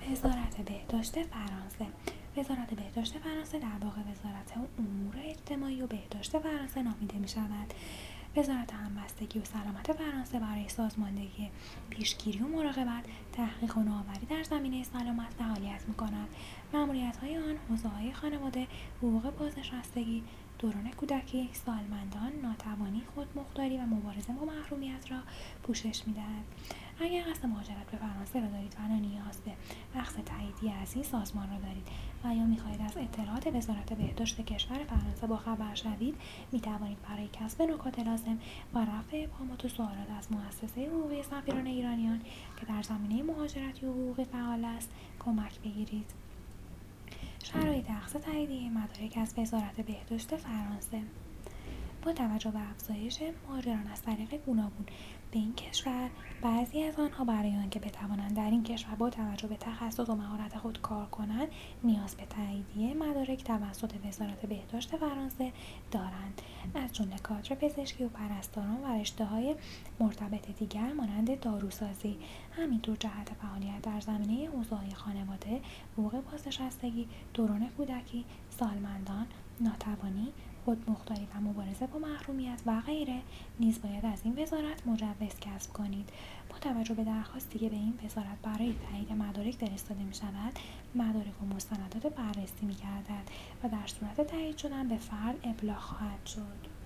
وزارت بهداشت فرانسه. وزارت بهداشت فرانسه در واقع وزارت امور اجتماعی و بهداشت فرانسه نامیده می شود. وزارت همبستگی و سلامت فرانسه برای سازماندهی پیشگیری و مراقبت، تحقیق و نوآوری در زمینه سلامت فعالیت می‌کند. مأموریت‌های آن حوزه‌های خانواده، حقوق بازنشستگی، دوران کودکی، سالمندان، ناتوانی، خودمختاری و مبارزه با محرومیت را پوشش می‌دهد. اگر قصد مهاجرت به فرانسه را دارید و نیاز به اخذ تاییدیه از این سازمان را دارید و یا می‌خواهید از اطلاعات وزارت بهداشت کشور فرانسه باخبر شوید، می‌توانید برای کسب نکات لازم و رفع ابهامات و سوالات از مؤسسه حقوقی سفیران ایرانیان که در زمینه مهاجرتی و حقوقی فعال است کمک بگیرید. شرایط اخذ تاییدیه مدارک از وزارت بهداشت فرانسه. با توجه به افزایش مهاجران از طریق گوناگون به این کشور، بعضی از آنها برای آنکه بتوانند در این کشور با توجه به تخصص و مهارت خود کار کنند نیاز به تاییدیه مدارک توسط وزارت بهداشت فرانسه دارند، از جمله کادر پزشکی و پرستاران و رشته‌های مرتبط دیگر مانند داروسازی. همینطور جهت فعالیت در زمینه حوزه‌های خانواده، حقوق بازنشستگی، دوران کودکی، سالمندان، ناتوانی، خودمختاری و مبارزه با محرومیت و غیره نیز باید از این وزارت مجوز کسب کنید. با توجه به درخواستی که به این وزارت برای تایید مدارک فرستاده می شود، مدارک و مستندات بررسی می گردد و در صورت تایید شدن به فرد ابلاغ خواهد شد.